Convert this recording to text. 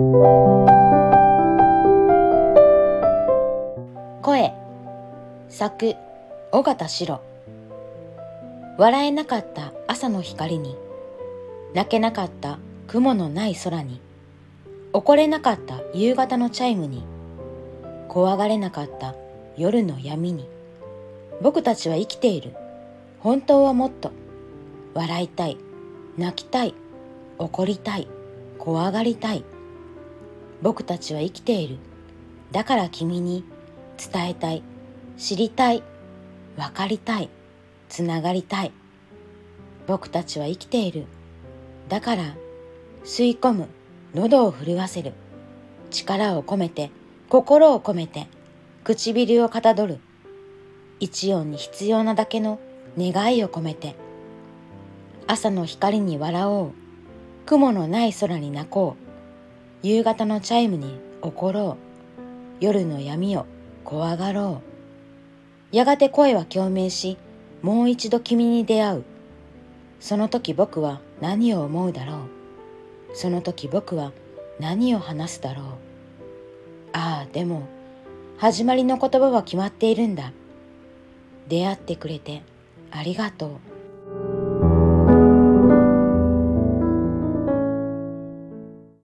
声、作、尾形史郎。笑えなかった朝の光に、泣けなかった雲のない空に、怒れなかった夕方のチャイムに、怖がれなかった夜の闇に、僕たちは生きている。本当はもっと笑いたい、泣きたい、怒りたい、怖がりたい。僕たちは生きている。だから君に伝えたい、知りたい、分かりたい、つながりたい。僕たちは生きている。だから吸い込む、喉を震わせる。力を込めて、心を込めて、唇をかたどる。一音に必要なだけの願いを込めて。朝の光に笑おう。雲のない空に泣こう。夕方のチャイムに怒ろう。夜の闇を怖がろう。やがて声は共鳴し、もう一度君に出会う。その時僕は何を思うだろう。その時僕は何を話すだろう。ああ、でも始まりの言葉は決まっているんだ。出会ってくれてありがとう。